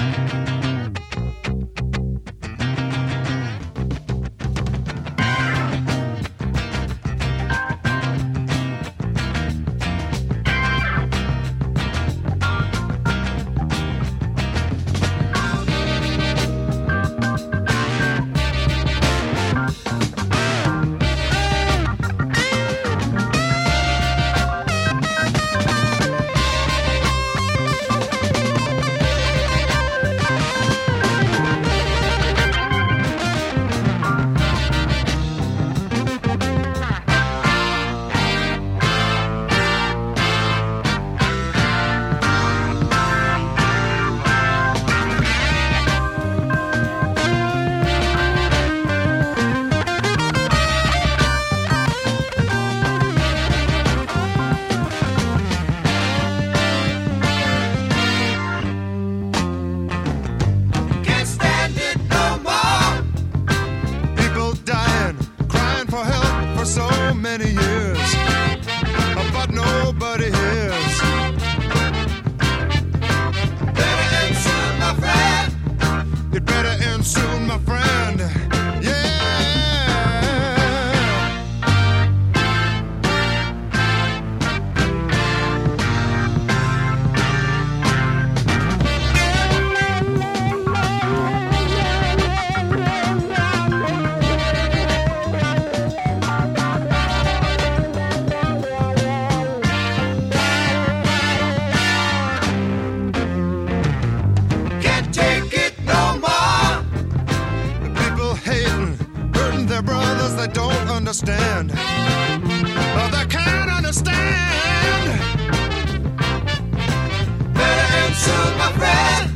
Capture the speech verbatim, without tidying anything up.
So many years, but nobody hears. Better end soon, my friend. It better end soon, my friend. Yeah. Their brothers they don't understand. Oh, they can't understand. Better end soon, my friend.